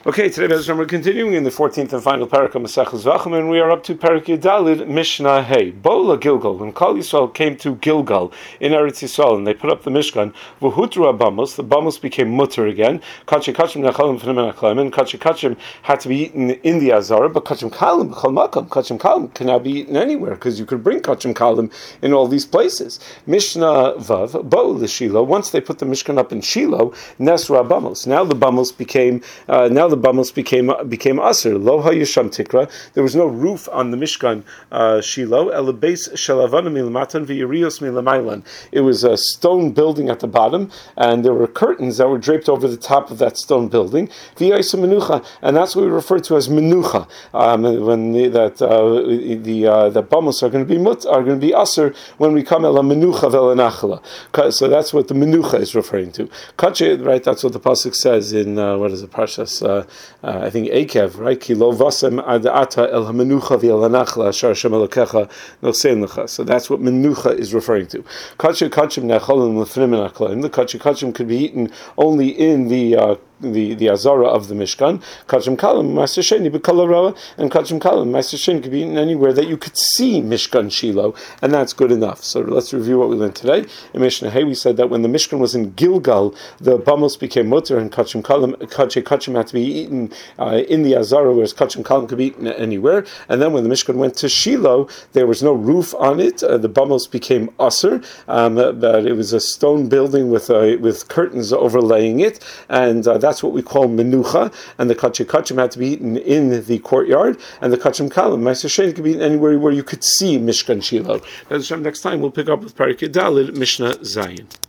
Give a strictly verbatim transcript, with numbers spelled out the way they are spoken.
Okay, today Bezrat we're continuing in the fourteenth and final parak of Maseches Vachim, and we are up to parak Yudalid Mishnah Hey. Bola Gilgal, when Kol Yisrael came to Gilgal in Eretz Yisrael, and they put up the Mishkan, V'hutru Abamos, the Bamos became mutter again. Kachi Kachim Nechalim F'nemen Aklaim, and Kachi Kachim had to be eaten in the Azara, but Kachim Kalim B'chol Makam, Kachim Kalim can now be eaten anywhere because you could bring Kachim Kalim in all these places. Mishnah Vav Bola Shiloh. Once they put the Mishkan up in Shiloh, Nesra Abamos. Now the Bamos became uh, now the Bamos became became aser. Lo hayisham tikra. There was no roof on the Mishkan uh, Shiloh. Elabes shalavana milamatan v'yirios milamaylan. It was a stone building at the bottom, and there were curtains that were draped over the top of that stone building. V'yaysa menucha, and that's what we refer to as menucha. Um, when the, that uh, the uh, the Bamos are going to be mut are going to be aser when we come el menucha ve'lenachla. So that's what the menucha is referring to. Kache, right? That's what the pasuk says in uh, what is it, Parshas? Uh, Uh, I think Akev, right? Ki lo vasem ad ata el hamenucha v'elanachla ashar Hashem elokecha nosein lecha. So that's what menucha is referring to. Kachim kachim necholim l'fnim aklayim. The kachim kachim could be eaten only in the uh, the the azara of the Mishkan. Kachim kalim ma'aser sheni b'kol and kachim kalim ma'aser sheni could be eaten anywhere that you could see Mishkan Shiloh, and that's good enough. So let's review what we learned today. In Mishnah Hey, we said that when the Mishkan was in Gilgal, the Bamos became mutter, and kachim kalim kachim kachim had to be eaten uh, in the azara, whereas kachim kalim could be eaten anywhere. And then when the Mishkan went to Shiloh, there was no roof on it. Uh, the Bamos became aser, um, but it was a stone building with uh, with curtains overlaying it, and uh, that's what we call menucha, and the kachim kachim had to be eaten in the courtyard, and the kachim kalim, ma'aser sheni, could be eaten anywhere where you could see Mishkan Shiloh. Next time we'll pick up with Parak Yudalid, Mishnah Zayin.